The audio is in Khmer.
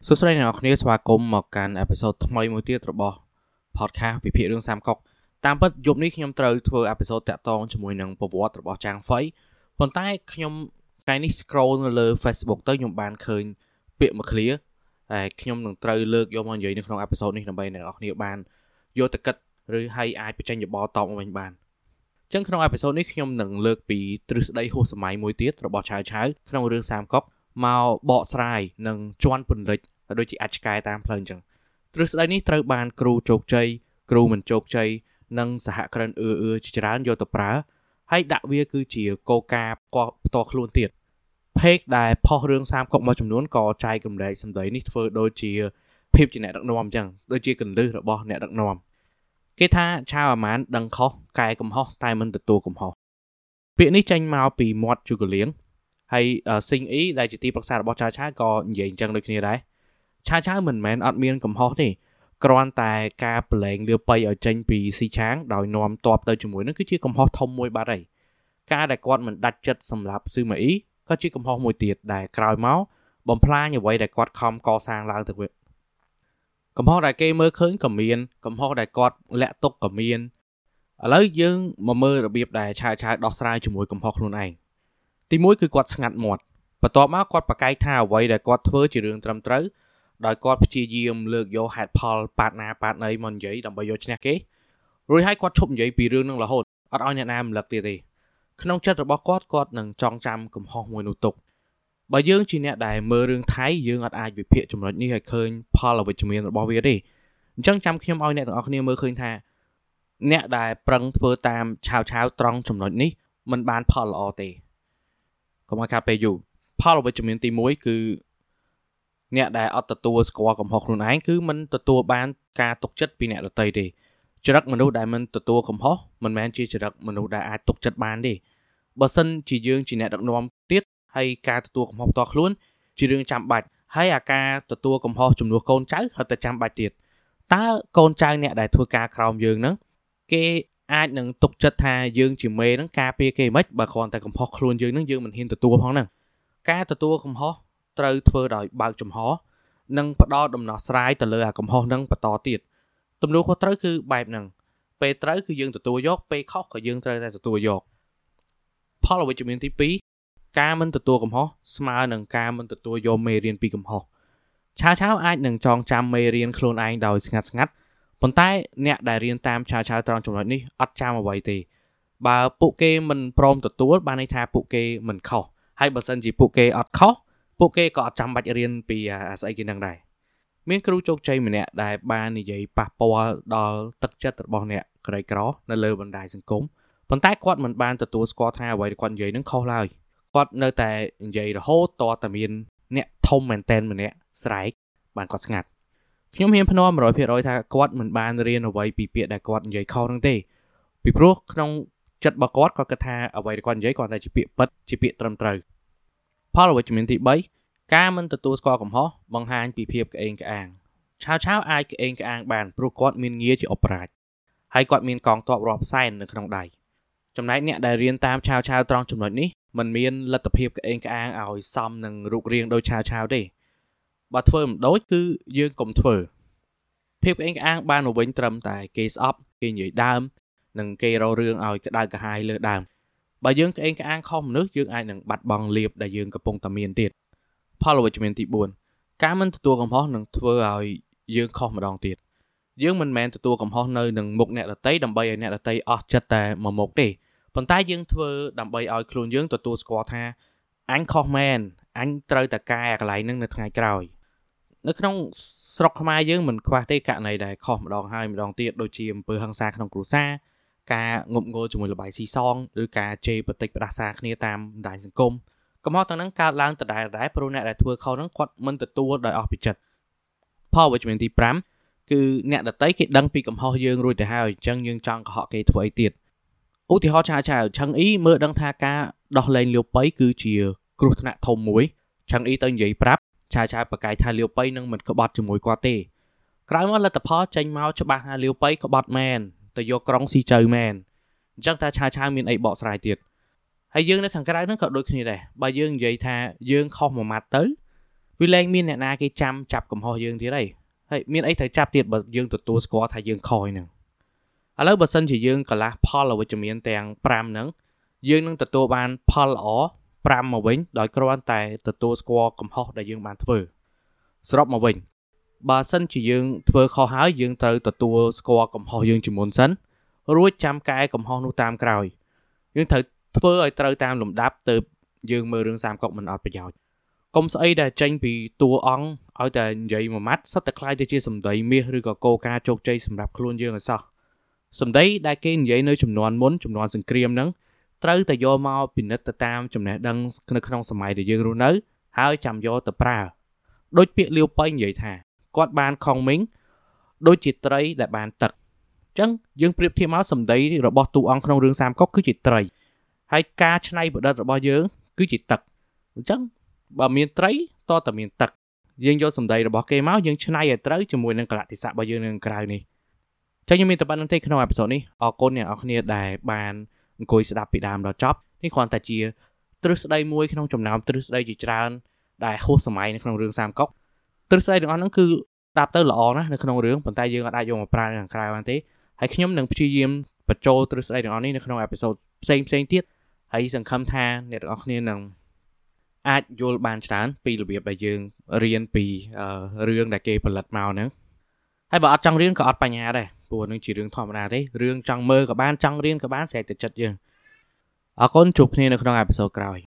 សួស្តីអ្នកនរគ្នាស្វាគមន៍មកកាន់អេពីសូតថ្មីមួយទៀតរបស់ podcast វិភាគរឿងសាមកុកតាមពិតយប់នេះខ្ញុំត្រូវធ្វើអេពីសូតតាក់ទងជាមួយនឹងប្រវត្តិរបស់ចាងហ្វៃប៉ុន្តែខ្ញុំថ្ងៃនេះ scroll នៅលើ Facebook ទៅខ្ញុំបានឃើញពាក្យមួយ clear ហើយខ្ញុំនឹងត្រូវលើកយកមកនិយាយនៅក្នុងអេពីសូតនេះដើម្បីអ្នកនរគ្នាបានយកទៅគិតឬហើយអាចបញ្ចេញយោបល់តបមកវិញបានអញ្ចឹងក្នុងអេពីសូតនេះខ្ញុំនឹងលើកពីទ្រឹស្ដីហួសសម័យមួយទៀតរបស់ឆាវក្នុងរឿងសាមកុកមកបកស្រាយនិងជន់ពន្លិចដូចជាអាចឆ្កែតាមផ្លូវអញ្ចឹងទ្រឹស្ដីនេះត្រូវបានគ្រូជោគជ័យគ្រូមិនជោគជ័យនិងសហគ្រិនជាច្រើនយកទៅប្រើហើយដាក់វាគឺជាគោលការណ៍ផ្ទាល់ខ្លួនទៀតពេកដែលផុសរឿងសាមកុកមួយចំនួនក៏ចែកកម្លែកសម្ដីនេះធ្វើដូចជាភាពជាអ្នកដឹកនាំអញ្ចឹងដូចជាកន្លឹះរបស់អ្នកដឹកនាំគេថាឆាវអាម៉ានដឹងខុសកែកំហុសតែមិនទទួលកំហុសពាក្យនេះចេញមកពីមាត់ជូកលៀងហើយស៊ីងអ៊ីដែលជាទីប្រឹក្សារបស់ឆាក៏និយាយអញ្ចឹងដូចគ្នាដែរឆាមិនមែនអត់មានកំហុសទេគ្រាន់តែការប្រឡែងលាប៉ៃឲ្យចេញពីស៊ីឆាងដោយនាំតបទៅជាមួយនឹងគឺជាកំហុសធំមួយបាត់ហើយការដែលគាត់មិនដាច់ចិត្តសម្រាប់ស៊ឺម៉ាអ៊ីក៏ជាកំហុសមួយទៀតដែលក្រោយមកបំផ្លាញអ្វីដែលគាត់ខំកសាងឡើងទៅវិញកំហុសដែលគេមើលឃើញក៏មានកំហុសដែលគាត់លាក់ទុកក៏មានឥឡូវយើងមកមើលរបៀបដែលឆាដោះស្រាយជាមួយកំហុសខ្លួនឯងទីមួយគឺគាត់ស្ងាត់មាត់បន្ទាប់មកគាត់ប្រកែកថាអ្វីដែលគាត់ធ្វើជារឿងត្រឹមត្រូវដោយគាត់ព្យាយាមលើកយកហេតុផលប៉ាតណាប៉ាតណីមកនិយាយដើម្បីយកឈ្នះគេរួចហើយគាត់ឈប់និយាយពីរឿងនឹងរហូតអត់ឲ្យអ្នកណារំលឹកទៀតទេក្នុងចិត្តរបស់គាត់នឹងចងចាំកំហុសមួយនោះទុកបើយើងជាអ្នកដែលមើលរឿងថៃយើងអត់អាចវិភាគចំណុចនេះឲ្យឃើញផលអវិជ្ជមានរបស់វាទេអញ្ចឹងចាំខ្ញុំឲ្យអ្នកទាំងអស់គ្នាមើលឃើញថាអ្នកដែលប្រឹងធ្វើតាមឆាវត្រង់ចំណុចនេះមិនបានផលល្អទេកុំឲ្យខាតពេលយូរផលអវិជ្ជមានទី1គឺអ្នកដែលអត់ទទួលស្គាល់កំហុសខ្លួនឯងគឺមិនទទួលបានការទុកចិត្តពីអ្នកដទៃទេចរិតមនុស្សដែលមិនទទួលកំហុសមិនមែនជាចរិតមនុស្សដែលអាចទុកចិត្តបានទេបើសិនជាយើងជាអ្នកដឹកនាំទៀតហើយការទទួលកំហុសផ្ទាល់ខ្លួនជារឿងចាំបាច់ហើយអាការទទួលកំហុសជំនួសកូនចៅហត់តែចាំបាច់ទៀតតើកូនចៅអ្នកដែលធ្វើការក្រោមយើងហ្នឹងគេអាចនឹងទុកចិត្តថាយើងជាមេហ្នឹងការពារគេមិនបើគ្រាន់តែកំហុសខ្លួនយើងហ្នឹងយើងមិនហ៊ានទទួលផងហ្នឹងការទទួលកំហុសត្រូវធ្វើដោយបើកចំហនិងផ្ដល់ដំណោះស្រាយទៅលើអាកំហុសហ្នឹងបន្តទៀតទំនួលខុសត្រូវគឺបែបហ្នឹងពេលត្រូវគឺយើងទទួលយកពេលខុសក៏យើងត្រូវតែទទួលយកផលអវិជ្ជមានទី2ការមិនទទួលកំហុសស្មើនឹងការមិនទទួលយកមេរៀនពីកំហុសឆាអាចនឹងចងចាំមេរៀនខ្លួនឯងដោយស្ងាត់ប៉ុន្តែអ្នកដែលរៀនតាមឆាត្រង់ចំណុចនេះអត់ចាំអ្វីទេបើពួកគេមិនព្រមទទួលបានន័យថាពួកគេមិនខុសហើយបើសិនជាពួកគេអត់ខុសពួកគេក៏អត់ចាំបាច់រៀនពីស្អីគេនឹងដែរមានគ្រូជោគជ័យម្នាក់ដែលបាននិយាយប៉ះពាល់ដល់ទឹកចិត្តរបស់អ្នកក្រីក្រនៅលើបណ្ដាញសង្គមប៉ុន្តែគាត់មិនបានទទួលស្គាល់ថាអ្វីដែលគាត់និយាយនឹងខុសឡើយគាត់នៅតែនិយាយរហូតតតែមានអ្នកធំមែនតែនម្នាក់ស្រែកបានគាត់ស្ងាត់ខ្ញុំហ៊ានភ្នាល់ 100% ថាគាត់មិនបានរៀនអ្វីពីពាក្យដែលគាត់និយាយខុសនោះទេពីព្រោះក្នុងចិត្តរបស់គាត់គិតថាអ្វីដែលគាត់និយាយគាត់តែជាពាក្យពិតជាពាក្យត្រឹមត្រូវផលអវិជ្ជមានទី3ការមិនទទួលស្គាល់កំហុសបង្ហាញពីភាពក្អេងក្អាងឆាវអាចក្អេងក្អាងបានព្រោះគាត់មានងារជាអបរាជហើយគាត់មានកងទ័ពរាប់សែននៅក្នុងដៃចំណែកអ្នកដែលរៀនតាមឆាវត្រង់ចំណុចនេះมันមានលទ្ធភាពក្អេងក្អាងឲ្យសមនឹងរូបរាងដូចឆាវទេបើធ្វើមិនដូចគឺយើងកុំធ្វើភាពក្អេងក្អាងបានមកវិញត្រឹមតែគេស្អប់គេនិយាយដើមនិងគេរករឿងឲ្យក្តៅក្រហាយលើដើមបើយើងក្អេងក្អាងខុសមនុស្សយើងអាចនឹងបាត់បង់លៀបដែលយើងកំពុងតែមានទៀតផលអវិជ្ជមានទី4ការមិនទទួលកំហុសនឹងធ្វើឲ្យយើងខុសម្ដងទៀតយើងមិនមែនទទួលកំហុសនៅនឹងមុខអ្នកដទៃដើម្បីឲ្យអ្នកដទៃអស់ចិត្តតែមួយមុខទេប៉ុន្តែយើងធ្វើដើម្បីឲ្យខ្លួនយើងទទួលស្គាល់ថាអញខុសមែនអញត្រូវតែកែកន្លែងហ្នឹងនៅថ្ងៃក្រោយនៅក្នុងស្រុកខ្មែរយើងមិនខ្វះទេករណីដែលខុសម្ដងហើយម្ដងទៀតដូចជាអំពើហិង្សាក្នុងគ្រួសារការងប់ងល់ជាមួយលបាយស៊ីសងឬការជេរបតិចផ្ដាសាគ្នាតាមបណ្ដាញសង្គមកំហុសទាំងហ្នឹងកើតឡើងដដែលព្រោះអ្នកដែលធ្វើខុសហ្នឹងគាត់មិនទទួលដោយអស់ពីចិត្តផលវិជ្ជមានទី5គឺអ្នកដតីគេដឹងពីកំហុសយើងរួចទៅហើយអញ្ចឹងយើងចង់កុហកគេធ្វើអីទៀតឧទាហរណ៍ឆឹងអ៊ីមើលដឹងថាការដោះលែងលាវប៉ៃគឺជាគ្រោះថ្នាក់ធំមួយឆឹងអ៊ីទៅនិយាយប្រាប់ឆាបកាយថាលាវប៉ៃនឹងមិនក្បត់ជាមួយគាត់ទេក្រោយមកលទ្ធផលចេញមកច្បាស់ថាលាវប៉ៃក្បត់មែនទៅយកក្រុងស៊ីជើមែនអញ្ចឹងថាឆាមានអីបកស្រាយទៀតហើយយើងនៅខាងក្រៅហ្នឹងក៏ដូចគ្នាដែរបើយើងនិយាយថាយើងខុសមួយម៉ាត់ទៅវាលែងមានអ្នកណាគេចាំចាប់កំហុសយើងទៀតទេហើយមានអីត្រូវចាប់ទៀតបើយើងទទួលស្គាល់ថាយើងខុសហ្នឹងឥឡូវបើសិនជាយើងកន្លះផលអវិជ្ជមានទាំង5ហ្នឹងយើងនឹងទទួលបានផលល្អ5មកវិញដោយគ្រាន់តែទទួលស្គាល់កំហុសដែលយើងបានធ្វើសរុបមកវិញបើសិនជាយើងធ្វើខុសហើយយើងត្រូវទទួលស្គាល់កំហុសយើងជាមុនសិនរួចចាំកែកំហុសនោះតាមក្រោយយើងត្រូវធ្វើឲ្យត្រូវតាមលំដាប់ទៅយើងមើលរឿង30កុកមិនអត់ប្រយោជន៍កុំស្អីដែលចេញពីតួអង្គឲ្យតែនិយាយមួយម៉ាត់សុទ្ធតែខ្លាយទៅជាសម្ដីមាសឬក៏គោលការណ៍ជោគជ័យសម្រាប់ខ្លួនយើងឲ្យសោះសម្ដីដែលគេនិយាយនៅចំនួនមុនចំនួនសង្គ្រាមហ្នឹងត្រូវតែយកមកពិនិត្យទៅតាមចំណេះដឹងនៅក្នុងសម័យដែលយើងរស់នៅហើយចាំយកទៅប្រើដូចពាក្យលាវប៉ៃនិយាយថាគាត់បានខំមីងដូចជាត្រីដែលបានទឹកអញ្ចឹងយើងប្រៀបធៀបមកសម្ដីរបស់តួអង្គក្នុងរឿង30កុកគឺជាត្រីហើយការច្នៃប្រឌិតរបស់យើងគឺជាទឹកអញ្ចឹងបើមានត្រីតតែមានទឹកយើងយកសម្ដីរបស់គេមកយើងច្នៃឲ្យត្រូវជាមួយនឹងកលៈទេសៈរបស់យើងនៅក្រៅនេះចឹងខ្ញុំមានតែប៉ុណ្្នឹងទេក្នុងអេពីសូតនេះអរគុណអ្នកនរគ្នាដែលបានអង្គុយស្ដាប់ពីដើមដល់ចប់នេះគ្រាន់តែជាទ្រឹស្ដីមួយក្នុងចំណោមទ្រឹស្ដីជាច្រើនដែលហួសសម័យនៅក្នុងរឿង30កុកទ្រឹស្ដីទាំងអស់ហ្នឹងគឺស្ដាប់ទៅល្អណាស់នៅក្នុងរឿងប៉ុន្តែយើងអាចយកមកប្រើនៅខាងក្រៅបានទេហើយខ្ញុំនឹងព្យាយាមបញ្ចូលទ្រឹស្ដីទាំងអស់នេះនៅក្នុងអេពីសូតផ្សេងទៀតហើយសង្ឃឹមថាអ្នកទាំងអស់គ្នានឹងអាចយល់បានច្រើនពីរបៀបដែលយើងរៀនពីរឿងដែលគេផលិតមកហ្នឹងហើយបើអត់ចង់រៀនក៏អត់បញ្ហាដែរព្រោះនឹងជារឿងធម្មតាទេរឿងចង់មើលក៏បានចង់រៀនក៏បានស្រេចទៅចិត្តយើងអរគុណជួបគ្នានៅក្នុងអេពីសូតក្រោយ